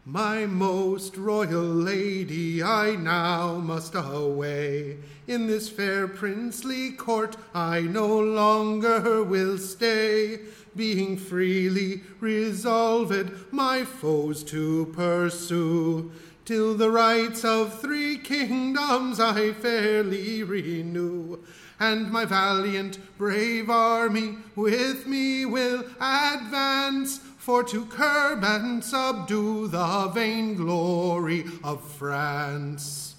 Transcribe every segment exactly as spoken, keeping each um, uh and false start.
My most royal lady, I now must away. In this fair princely court I no longer will stay, being freely resolved my foes to pursue, till the rights of three kingdoms I fairly renew. And my valiant brave army with me will advance, for to curb and subdue the vainglory of France.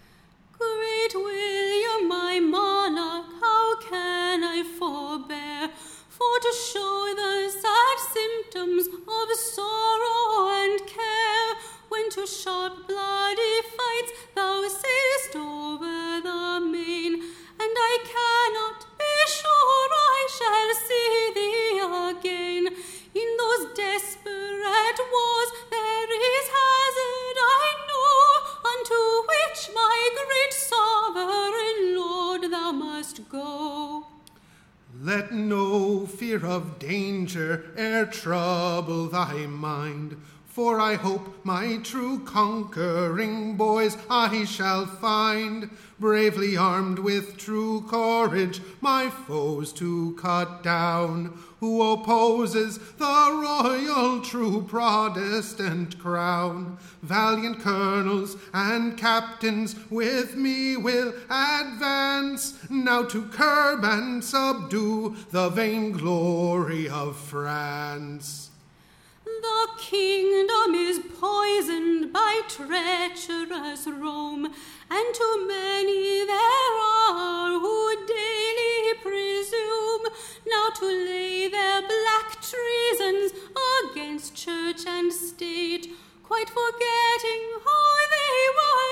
Great William, my monarch, how can I forbear, for to show the sad symptoms of sorrow and care, when to sharp bloody fights thou sailest over the main, and I cannot be sure I shall see thee again. In those desperate wars there is hazard, I know, unto which my great sovereign Lord thou must go. Let no fear of danger e'er trouble thy mind, for I hope my true conquering boys I shall find, bravely armed with true courage my foes to cut down, who opposes the royal true Protestant crown. Valiant colonels and captains with me will advance, now to curb and subdue the vainglory of France. The kingdom is poisoned by treacherous Rome, and too many there are who daily presume now to lay their black treasons against church and state, quite forgetting how they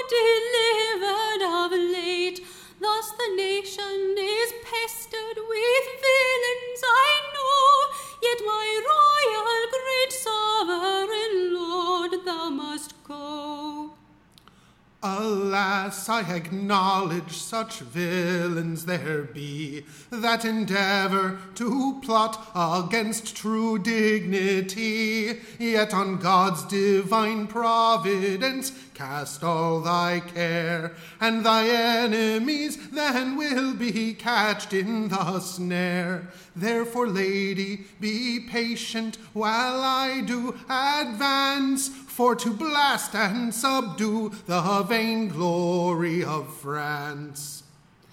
were delivered of late. Thus the nation is pestered with villains, I know, yet my royal great sovereign Lord thou must go. Alas, I acknowledge such villains there be, that endeavor to plot against true dignity, yet on God's divine providence cast all thy care, and thy enemies then will be catched in the snare. Therefore, lady, be patient while I do advance, for to blast and subdue the vainglory of France.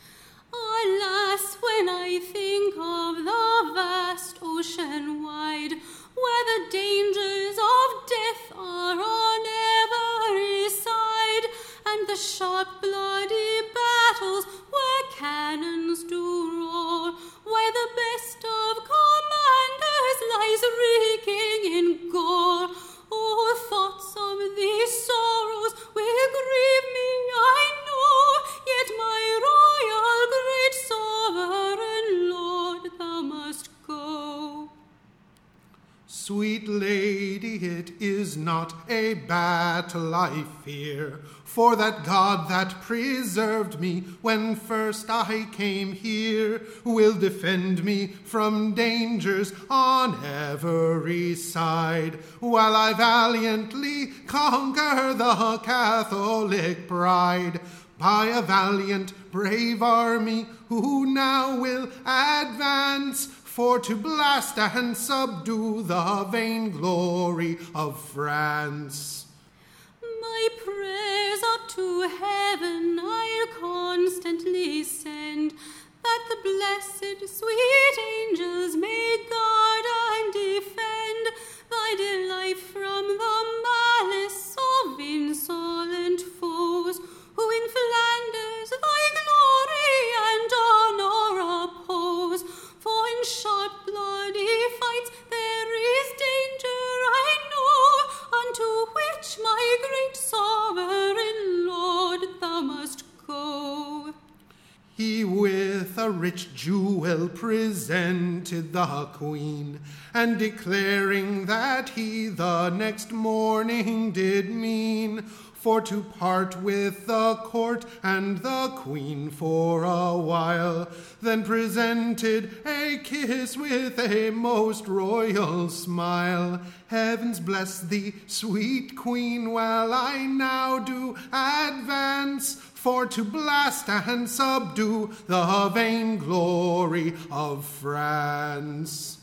Alas, when I think of the vast ocean wide, where the dangers of death are on every side, and the sharp bloody battles where cannons do roar, where the best of commanders lies reeking in gore. Oh, thoughts of these sorrows will grieve me, I know, yet my royal great sovereign Lord thou must go. Sweet lady, it is not a battle I fear, for that God that preserved me when first I came here will defend me from dangers on every side, while I valiantly conquer the Catholic pride. By a valiant, brave army who now will advance, for to blast and subdue the vainglory of France. My prayers up to heaven I'll constantly send, that the blessed sweet angels may guard and defend thy dear life from the malice of insolent foes, who in Flanders thy glory and honor oppose. For in sharp bloody fights there is danger, I know, unto which my great sovereign Lord thou must go. He with a rich jewel presented the queen, and declaring that he the next morning did mean for to part with the court and the queen for a while, then presented a kiss with a most royal smile. Heavens bless thee, sweet queen, while I now do advance, for to blast and subdue the vainglory of France.